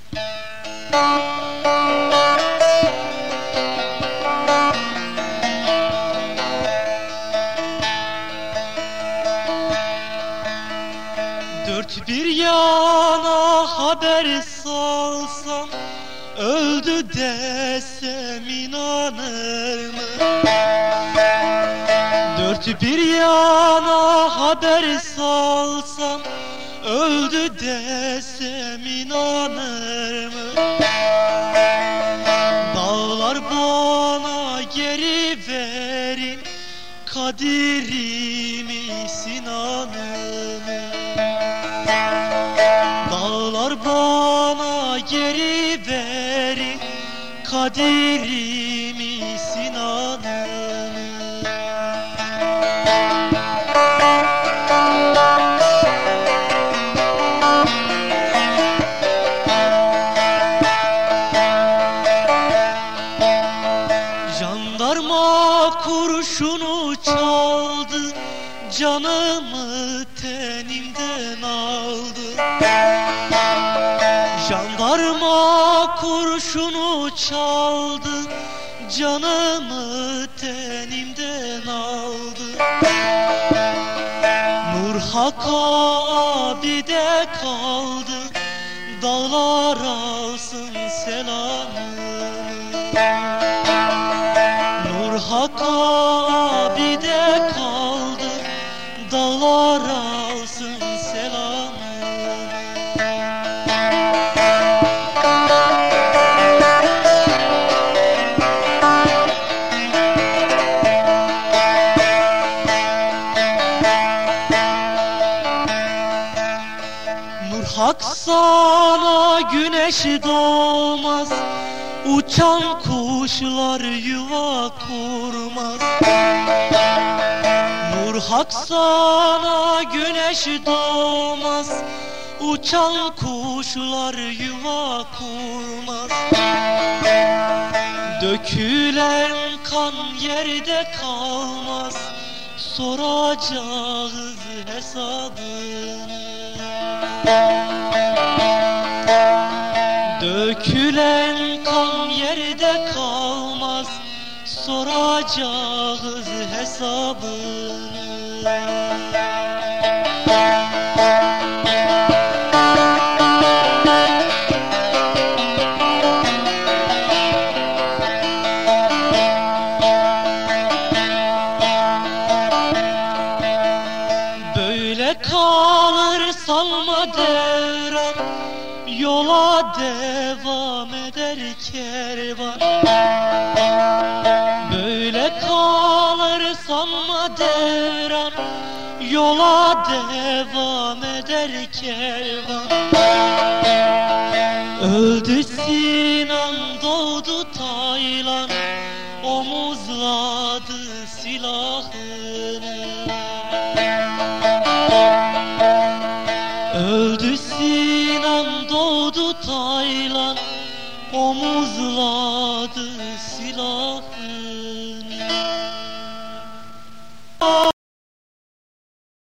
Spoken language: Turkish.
Dört bir yana haber salsam, öldü desem inanır mı? Dört bir yana haber salsam, öldü desem inanır mı? Dağlar bana geri verin kadirimi, Sinan'ımı. Dağlar bana geri verin kadirimi, Sinan'ımı. Jandarma kurşunu çaldı, canımı tenimden aldı. Jandarma kurşunu çaldı, canımı tenimden aldı. Nur Hakk'a abide kaldı, dağlar alsın selamını. Nur Hakk'a abide kaldı, dağlar alsın selamını. Nur Hak sana güneş doğmaz, uçan kuşlar yuva kurmaz. Nur Hak sana güneş doğmaz, uçan kuşlar yuva kurmaz. Dökülen kan yerde kalmaz, soracağız hesabını. Dökülen kan yerde kalmaz, soracağız hesabını. Böyle kalır salma devran, yola devam eder kervan. Böyle kalır sanma devran, yola devam eder kervan. Öldü Sinan, doğdu Taylan, omuzladı silahını. Öldü Sinan, doğdu Taylan, omuzladı